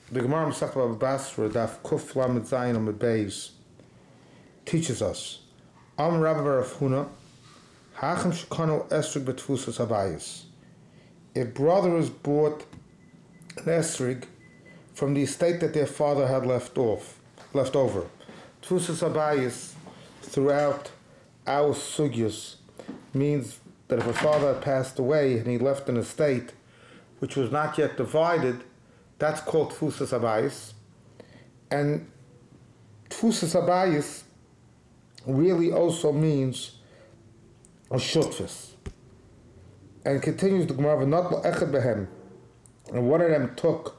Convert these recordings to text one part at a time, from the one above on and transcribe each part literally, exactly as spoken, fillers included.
The Gemara Masechet Baba Basra, Daf Kuf Lamed Zayin Amud Beis, teaches us, Am Rabbi Rav Huna, Hachem Shekanu Esrig B'Tfusas Habayis. If brothers bought an esrig from the estate that their father had left off, left over, Tfusas Habayis throughout our sugyas means that if a father had passed away and he left an estate which was not yet divided, that's called Tfusas Habayis. And Tfusas Habayis really also means a shutfis. And continues the Gemara, not echad behem. And one of them took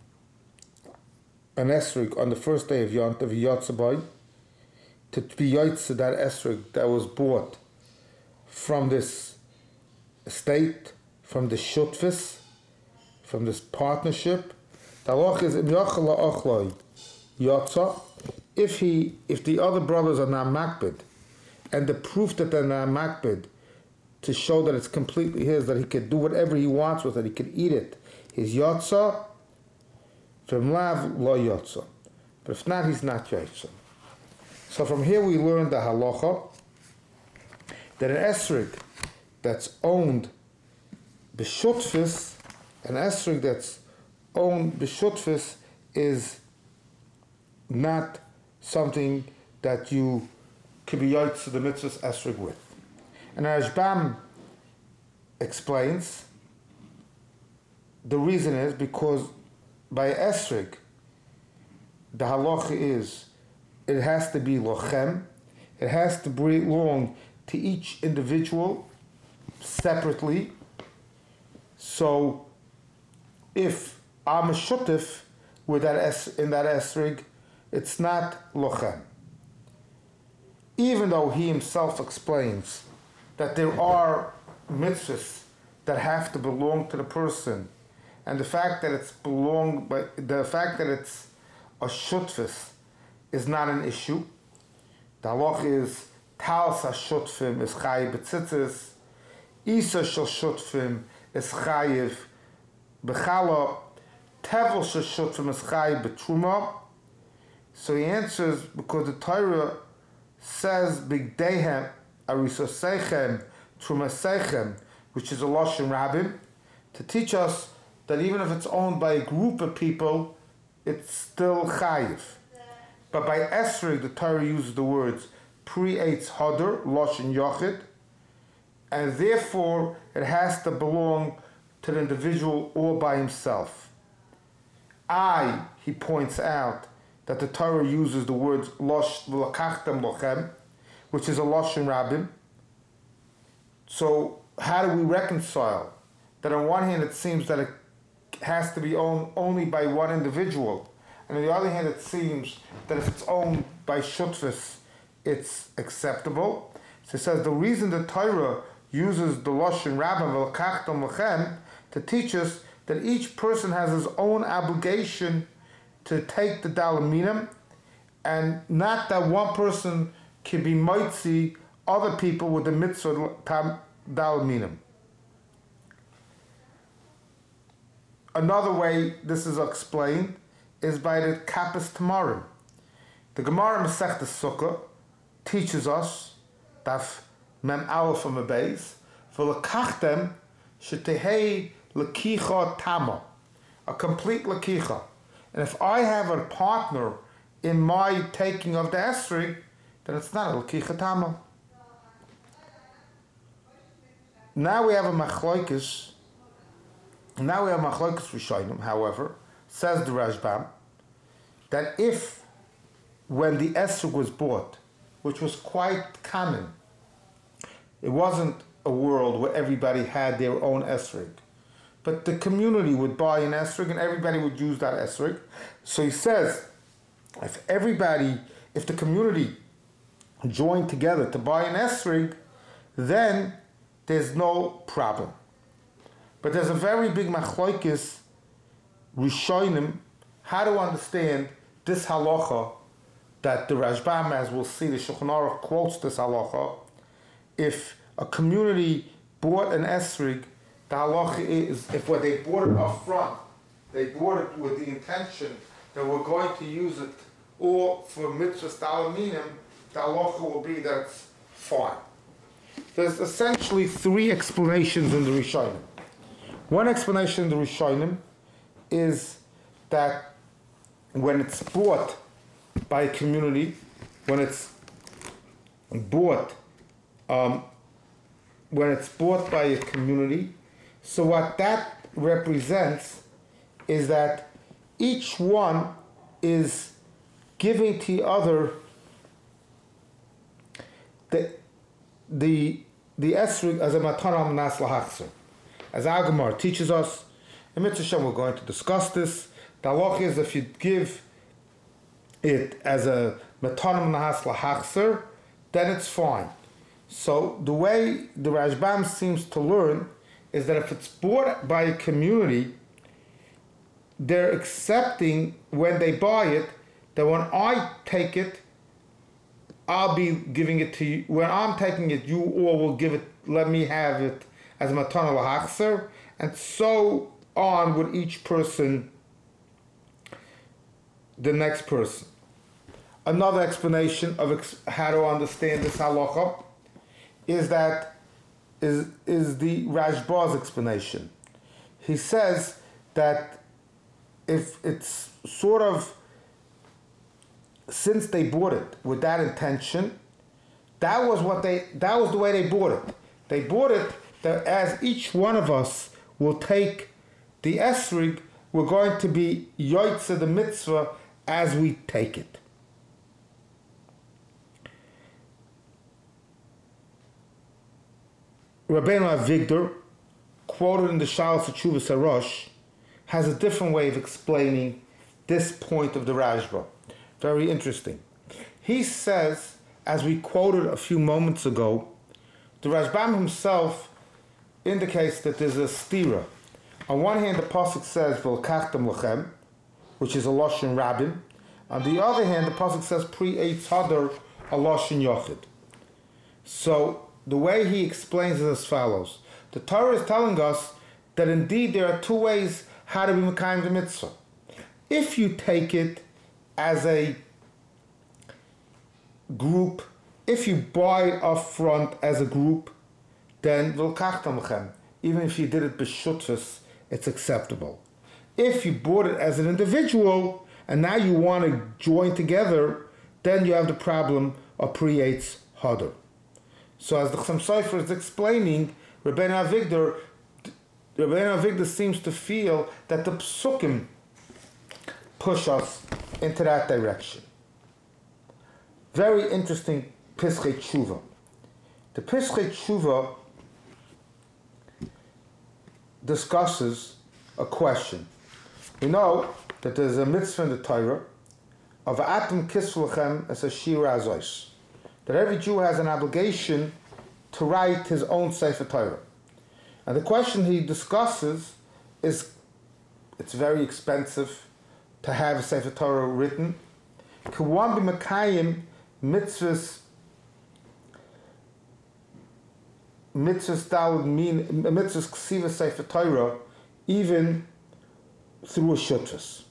an esrig on the first day of Yont of Yotzabai to be yotze that esrig that was bought from this estate, from the shutfis, from this partnership. The halach is if he, if the other brothers are not makbid, and the proof that they're not makbid to show that it's completely his, that he can do whatever he wants with it, he can eat it, is yotza. From lav lo yotza, but if not, he's not yotza. So from here we learn the halacha that an esrig that's owned b'shutfis, an esrig that's owned b'shutfis is not something that you could be yotze the mitzvah's esrig with. And Rashbam explains the reason is because by esrig, the halacha is it has to be lochem, it has to belong to each individual separately. So if I'm a shutif with that es, in that esrig, it's not lochem. Even though he himself explains that there are mitzvahs that have to belong to the person, and the fact that it's belong, but the fact that it's a shutfis is not an issue. The halach is Taos HaShutfim is chayiv b'tzitzis, Isa shel shutfim is chayiv b'chala, Tevel shel shutfim is chayiv b'truma. So he answers because the Torah says b'gdeihem arisosechem trumasechem, which is a lashon rabbim, to teach us that even if it's owned by a group of people, it's still chayiv. But by esrig, the Torah uses the words pre-eitz hadar, lashon yochid, and therefore it has to belong to the individual all by himself. I, he points out, that the Torah uses the words losh v'lakachtem lochem, which is a lashon rabbim. So how do we reconcile that on one hand it seems that it has to be owned only by one individual, and on the other hand it seems that if it's owned by shutfis, it's acceptable? So it says the reason the Torah uses the lashon rabbim v'lakachtem lochem to teach us that each person has his own obligation to take the dalaminim, and not that one person can be mitzi other people with the mitzvah dalaminim. Another way this is explained is by the kappas tamarim. The Gemara Masechta Sukkah teaches us daf mem aleph from a base v'lakachtem shetehei lekicha tama, a complete lekicha. And if I have a partner in my taking of the esrig, then it's not a lekicha tama. Now we have a machlokes. Now we have machlokes rishonim. However, says the Rashbam, that if when the esrig was bought, which was quite common, it wasn't a world where everybody had their own esrig, but the community would buy an esrig and everybody would use that esrig. So he says, if everybody, if the community joined together to buy an esrig, then there's no problem. But there's a very big machlokes rishonim how to understand this halacha that the Rashbam, as we'll see, the Shulchan Aruch quotes this halacha. If a community bought an esrig, the halacha is, if when they bought it up front, they bought it with the intention that we're going to use it all for mitzvahs dalaminim, the halacha will be that it's fine. There's essentially three explanations in the Rishonim. One explanation in the Rishonim is that when it's bought by a community, when it's bought, um, when it's bought by a community, so what that represents is that each one is giving to the other the the the esrog as a matana nas lahachzer. As Agamar teaches us, in Mitzvah Shem we're going to discuss this. The halacha is if you give it as a matana nas lahachzer, then it's fine. So the way the Rashbam seems to learn is that if it's bought by a community, they're accepting when they buy it that when I take it, I'll be giving it to you. When I'm taking it, you all will give it, let me have it as a matana lahachzer, and so on with each person, the next person. Another explanation of ex- how to understand this halacha is that is is the Rashba's explanation. He says that if it's sort of, since they bought it with that intention, that was what they that was the way they bought it. They bought it that as each one of us will take the esrig, we're going to be yoytze the mitzvah as we take it. Rabbeinu Avigdor, quoted in the Shalos Teshuvos HaRosh, has a different way of explaining this point of the Rashba. Very interesting. He says, as we quoted a few moments ago, the Rashbam himself indicates that there's a stira. On one hand, the pasuk says "V'lkachtem lachem," which is a lashon rabbin. On the other hand, the pasuk says "Pri eitz hadar," a lashon yochid. So the way he explains is as follows: the Torah is telling us that indeed there are two ways how to be mekayim the mitzvah. If you take it as a group, if you buy it up front as a group, then v'lkachtem lachem. Even if you did it b'shutfus, it's acceptable. If you bought it as an individual and now you want to join together, then you have the problem of pri eitz hadar. So as the Chassam Sofer is explaining, Rabbeinu Avigdor, Rabbeinu Avigdor seems to feel that the psukim push us into that direction. Very interesting Pischei Tshuva. The Pischei Tshuva discusses a question. We know that there's a mitzvah in the Torah of atam kisvulchem as a shir azois, that every Jew has an obligation to write his own Sefer Torah. And the question he discusses is, it's very expensive to have a Sefer Torah written. Can one be mekayim mitzvahs, mitzvahs daled mean, mitzvahs ksiva Sefer Torah, even through a shutfus?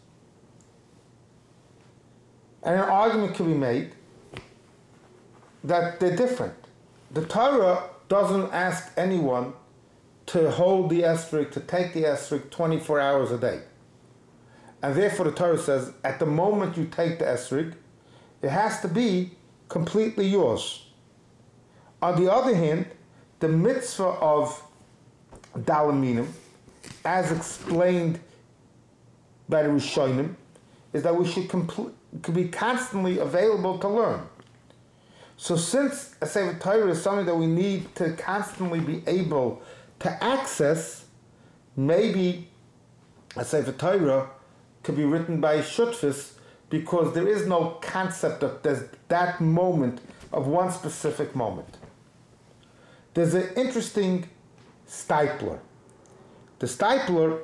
And an argument can be made that they're different. The Torah doesn't ask anyone to hold the esrog, to take the esrog twenty-four hours a day. And therefore the Torah says, at the moment you take the esrog, it has to be completely yours. On the other hand, the mitzvah of dalaminim, as explained by the Rishonim, is that we should compl- could be constantly available to learn. So since a Sefer Torah is something that we need to constantly be able to access, maybe a Sefer Torah could be written by shutfus, because there is no concept of there's that moment of one specific moment. There's an interesting stipler. The stipler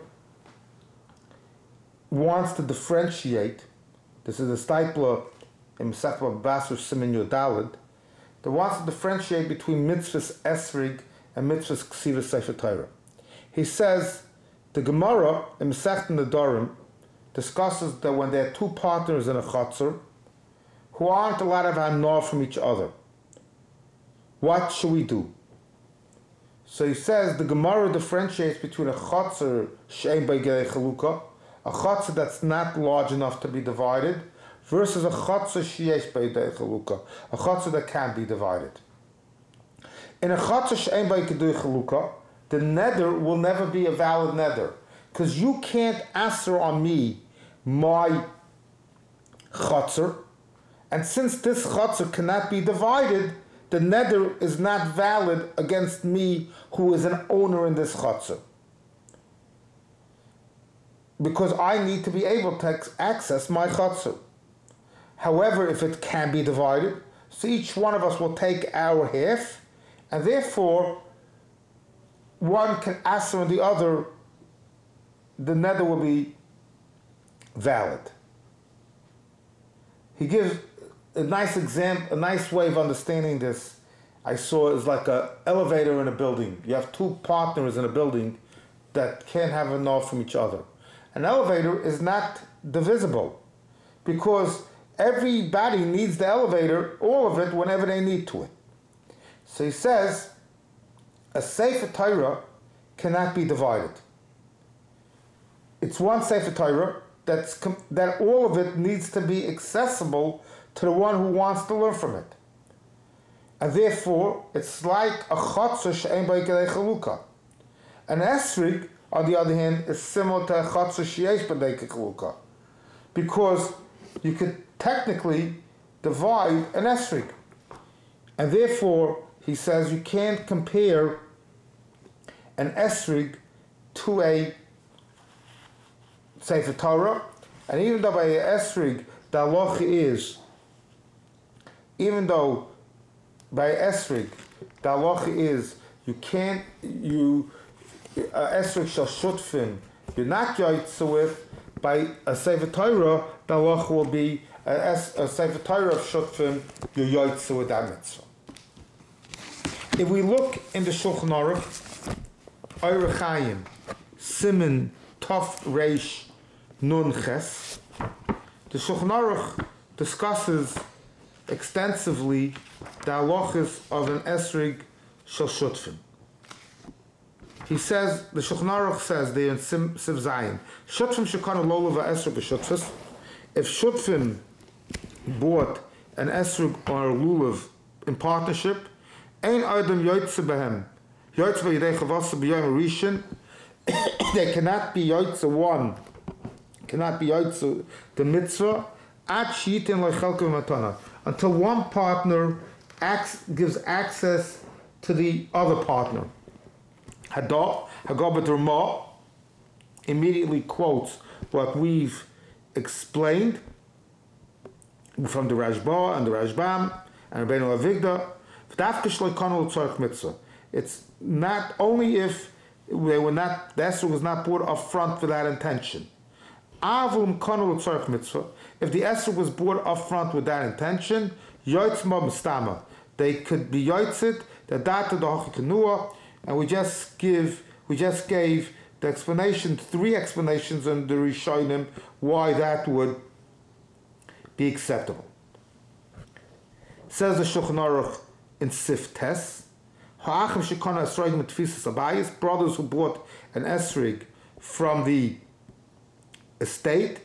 wants to differentiate. This is a stipler in Masechet Basur Siman Yud Daled that wants to differentiate between mitzvahs esrig and mitzvahs ksiva Sefer Torah. He says The Gemara in Masechet Nedarim discusses that when there are two partners in a chutzner who aren't allowed to have hanor from each other, what should we do? So he says the Gemara differentiates between a chutzner she'ein bei gedei chalukah, a chutzner that's not large enough to be divided, versus a chutzner she'esh bei gedei chalukah, a chutzner that can be divided. In a chutzner she'ein bei gedei chalukah, the neder will never be a valid neder, because you can't answer on me my chutzner, and since this chutzner cannot be divided, the neder is not valid against me, who is an owner in this chutzner, because I need to be able to access my chutzner. However, if it can be divided, so each one of us will take our half, and therefore one can answer on the other, the neder will be valid. He gives a nice example, a nice way of understanding this. I saw is like an elevator in a building. You have two partners in a building that can't have enough from each other. An elevator is not divisible because everybody needs the elevator, all of it, whenever they need to it. So he says, a Sefer Torah cannot be divided. It's one Sefer Torah that's com- that all of it needs to be accessible to the one who wants to learn from it. And therefore, it's like a chutzner she'ein bei gedei chalukah. An esrig, on the other hand, is similar to a chutzner she'esh bei gedei chalukah, because you could technically divide an esrig. And therefore, he says you can't compare an esrig to a Sefer Torah, and even though by a esrig the halacha is, even though by esrig the halacha is you can't, you uh, esrig shall shutfin, you're not yaitza with, by a Sefer Torah the halacha will be a, es, a Sefer Torah of shutfin, you're yaitza with that mitzvah. If we look in the Shulchan Aruch, Orach Chaim, Siman Tov Reish Nun Ches, the Shulchan Aruch discusses extensively the halachas of an esrig shel shutfin. He says, the Shulchan Aruch says there in Siv Zayin, shutfin shekana lolav ha'esrig b'shutfis. If shutfin bought an esrig or a lulav in partnership, ein adam yoytze behem, yoytze b'yidei chavasa b'yom rishon, they cannot be yoytze one, cannot be yoytze the mitzvah, at shitin leichelka matana, until one partner acts, gives access to the other partner. Hadah, Hagabat Ramah immediately quotes what we've explained from the Rashba and the Rashbam and Rabbeinu Avigdor. It's not only if they were not, the esrog was not bought up front for that intention. If the esrog was bought up front with that intention, they could be yotzit, the data the hachikanua, and we just give, we just gave the explanation, three explanations in the Rishonim why that would be acceptable. Says the Shulchan Aruch in Sif Tes, brothers who bought an esrig from the estate,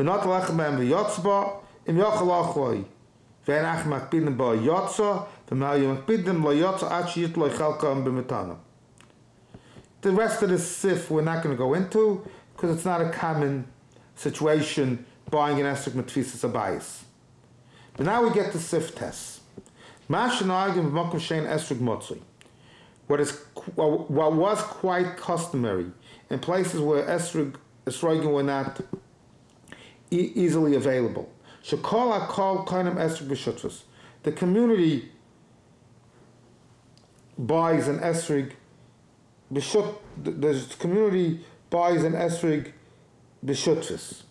the rest of this sif we're not going to go into because it's not a common situation buying an esrig mit tfisas abayis. But now we get to sif test. What is what was quite customary in places where esrig esrogim were not e- easily available. Shekol hakol kainam esrig b'shutfus. The community buys an esrig b'shut. The community buys an esrig b'shutfus.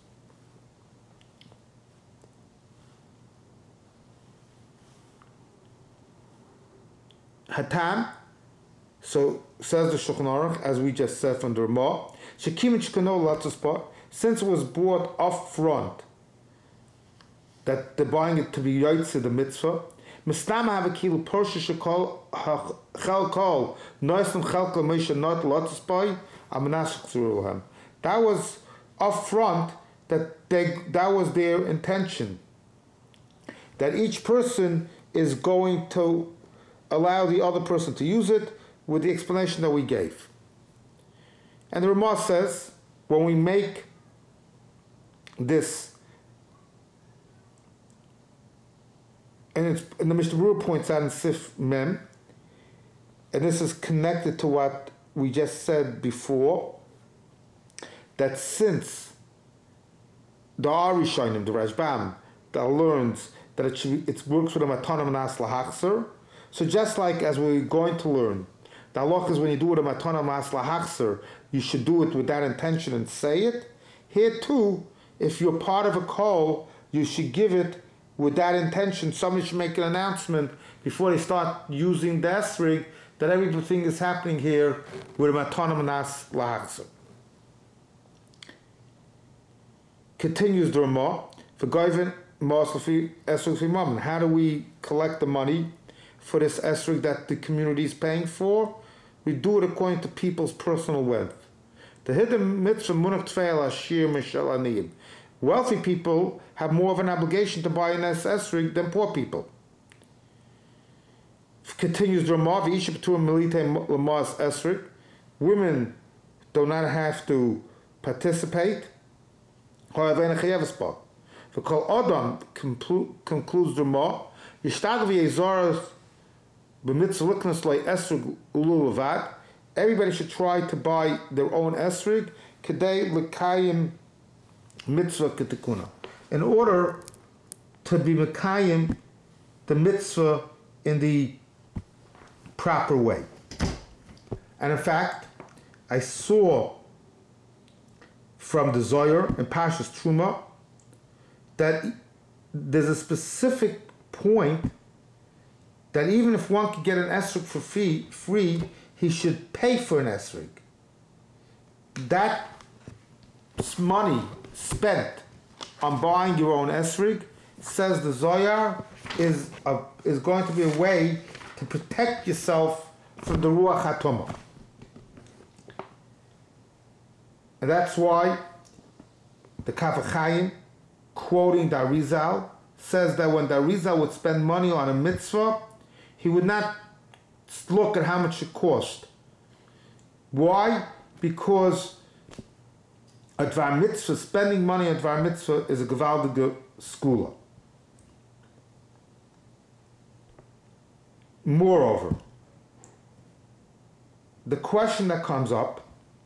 Hatam. So says the Shulchan Aruch, as we just said from the Ramah, since it was bought up front, that they're buying it to be Yaitse the mitzvah, Mistama have a kilo Porsche Shekol Chelkol Noisem Chelkol Moshe not Lotus Boy Amanashik Zurulam. That was up front, that they that was their intention. That each person is going to allow the other person to use it with the explanation that we gave. And the Ramah says, when we make this, and, it's, and the Mishnah Berurah points out in Sif Mem, and this is connected to what we just said before, that since the Arishonim, the Rashbam, that learns that it, should be, it works with a matana manas lahachzer, so just like as we're going to learn, the halach is when you do it a matana manas lahachzer, you should do it with that intention and say it. Here too, if you're part of a call, you should give it with that intention. Somebody should make an announcement before they start using the esrig that everything is happening here with a matana manas lahachzer. Continues the Ramah, for Goyven Maslafi Esrig Fimaman. How do we collect the money for this esrig that the community is paying for? We do it according to people's personal wealth. The hidden mitzvah munach tfeil ashir mishal aniyim. Wealthy people have more of an obligation to buy an esrig than poor people. Continues the Ramah, v'isha b'tuah milite lamas esrig. Women do not have to participate. For Kol Adam concludes the Ramah, Yishtag v'yezoras b'mitzvah liknas loy esrig ulu levad. Everybody should try to buy their own esrig kedei l'kayim mitzvah ketikuna, in order to be mekayim the mitzvah in the proper way. And in fact, I saw from the Zohar and Pashas Truma that there's a specific point that even if one could get an esrig for free, free, he should pay for an esrig. That money spent on buying your own esrig, says the Zohar, is a, is going to be a way to protect yourself from the Ruach HaTomah. And that's why the Kaf HaChaim, quoting the Arizal, says that when the Arizal would spend money on a mitzvah, he would not look at how much it cost. Why? Because a Dvar Mitzvah, spending money on Dvar Mitzvah, is a gewaldige skula. Moreover, the question that comes up,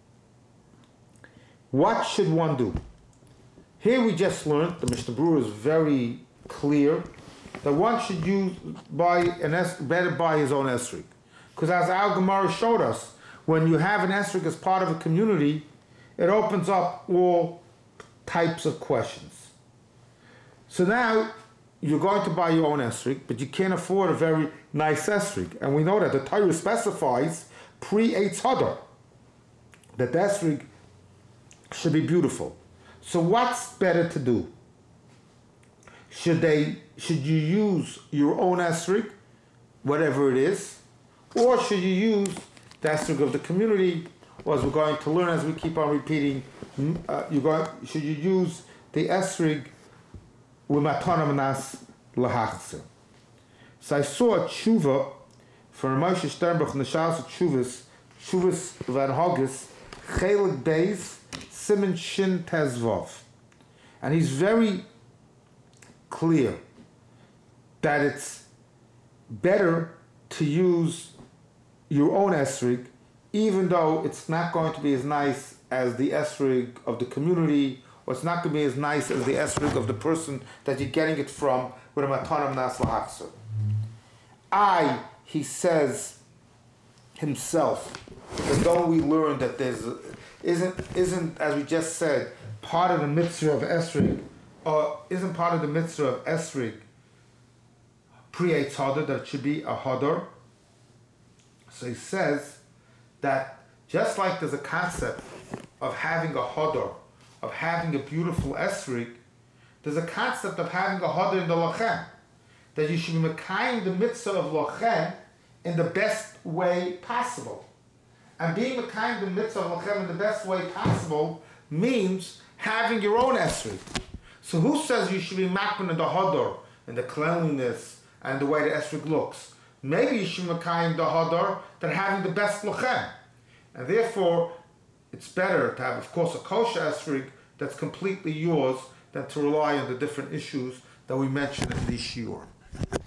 what should one do? Here we just learned, the Mishnah Berurah is very clear, that one should use buy an es, better buy his own esrig. Because as Al Gemara showed us, when you have an esrig as part of a community, it opens up all types of questions. So now you're going to buy your own esrig, but you can't afford a very nice esrig. And we know that the Torah specifies pre-Eitz Hadar that the esrig should be beautiful. So what's better to do? Should they? Should you use your own esrig, whatever it is, or should you use the esrig of the community? Or as we're going to learn, as we keep on repeating, uh, you going, should you use the esrig with matana manas lahachzer? So I saw a tshuva from Moshe Sternbuch in the Shas Tshuvas, Tshuvas Van Hoggis, Chelik Beis, Siman Shin Tezvav. And he's very clear that it's better to use your own esrig, even though it's not going to be as nice as the esrig of the community, or it's not going to be as nice as the esrig of the person that you're getting it from with a matana manas lahachzer. I, he says himself, that though we learned that there's a, isn't isn't as we just said part of the mitzvah of esrig, or isn't part of the mitzvah of esrig pre-Eitz Hadar, that it should be a hadar. So he says that just like there's a concept of having a hodor, of having a beautiful esrig, there's a concept of having a hodor in the lochem, that you should be mekayim the mitzvah of lochem in the best way possible. And being mekayim the mitzvah of lochem in the best way possible means having your own esrig. So who says you should be makban in the hodor, in the cleanliness and the way the esrig looks? Maybe you should be mekayim the hodor than having the best lochem. And therefore, it's better to have, of course, a kosher esrig that's completely yours than to rely on the different issues that we mentioned in this shiur.